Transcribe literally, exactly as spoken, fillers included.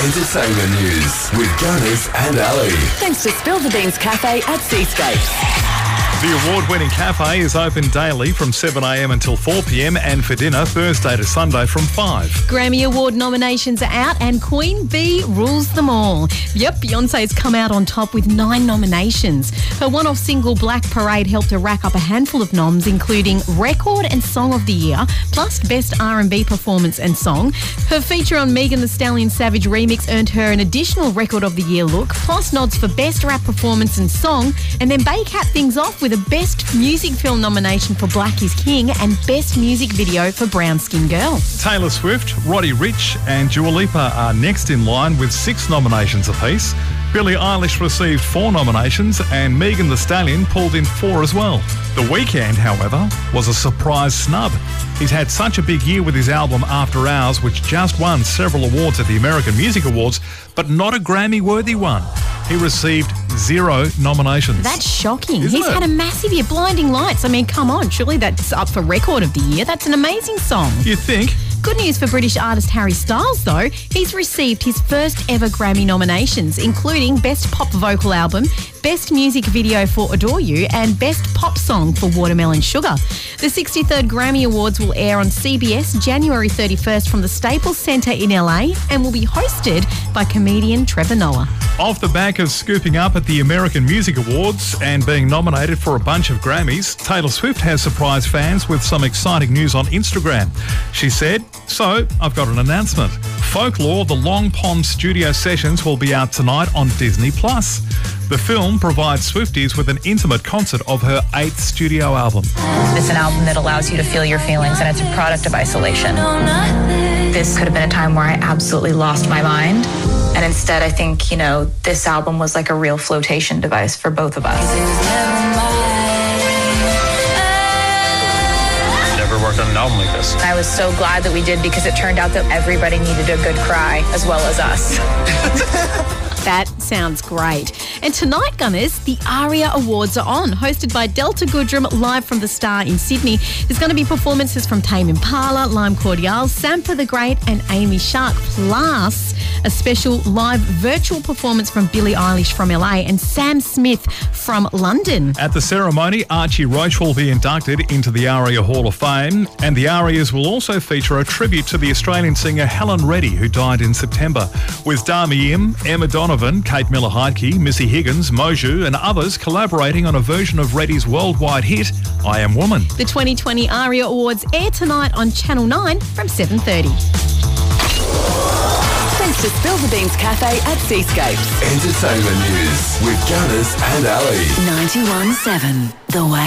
Entertainment news with Gunners and Ali. Thanks to Spill the Beans Cafe at Seascapes. The award-winning cafe is open daily from seven a m until four p m and for dinner Thursday to Sunday from five. Grammy Award nominations are out and Queen Bee rules them all. Yep, Beyonce's come out on top with nine nominations. Her one-off single Black Parade helped her rack up a handful of noms, including Record and Song of the Year, plus Best R and B Performance and Song. Her feature on Megan Thee Stallion Savage remix earned her an additional Record of the Year look, plus nods for Best Rap Performance and Song. And then Bey capped things off with a Best Music Film nomination for Black is King and Best Music Video for Brown Skin Girl. Taylor Swift, Roddy Ricch and Dua Lipa are next in line with six nominations apiece. Billie Eilish received four nominations and Megan Thee Stallion pulled in four as well. The Weeknd, however, was a surprise snub. He's had such a big year with his album After Hours, which just won several awards at the American Music Awards, but not a Grammy-worthy one. He received zero nominations. That's shocking. Isn't He's it? had a massive year. Blinding Lights. I mean, come on. Surely that's up for Record of the Year. That's an amazing song. You'd think. Good news for British artist Harry Styles, though. He's received his first ever Grammy nominations, including Best Pop Vocal Album, Best Music Video for Adore You, and Best Pop Song for Watermelon Sugar. The sixty-third Grammy Awards will air on C B S January thirty-first from the Staples Centre in L A and will be hosted by comedian Trevor Noah. Off the back of scooping up at the American Music Awards and being nominated for a bunch of Grammys, Taylor Swift has surprised fans with some exciting news on Instagram. She said, "So, I've got an announcement. Folklore, the Long Pond studio sessions will be out tonight on Disney Plus. The film provides Swifties with an intimate concert of her eighth studio album." It's an album that allows you to feel your feelings, and it's a product of isolation. This could have been a time where I absolutely lost my mind. And instead, I think, you know, this album was like a real flotation device for both of us. Never worked on an album like this. I was so glad that we did, because it turned out that everybody needed a good cry as well as us. That sounds great. And tonight, Gunners, the ARIA Awards are on. Hosted by Delta Goodrem, live from the Star in Sydney. There's going to be performances from Tame Impala, Lime Cordiale, Sampa the Great and Amy Shark, plus a special live virtual performance from Billie Eilish from L A and Sam Smith from London. At the ceremony, Archie Roach will be inducted into the ARIA Hall of Fame, and the ARIAs will also feature a tribute to the Australian singer Helen Reddy, who died in September, with Dami Im, Emma Donovan, Kate Miller-Heidke, Missy Higgins, Moju and others collaborating on a version of Reddy's worldwide hit, I Am Woman. The twenty twenty ARIA Awards air tonight on Channel nine from seven thirty. Thanks to Spill the Beans Cafe at Seascapes. Entertainment news with Gunners and Ali. ninety-one point seven The Way.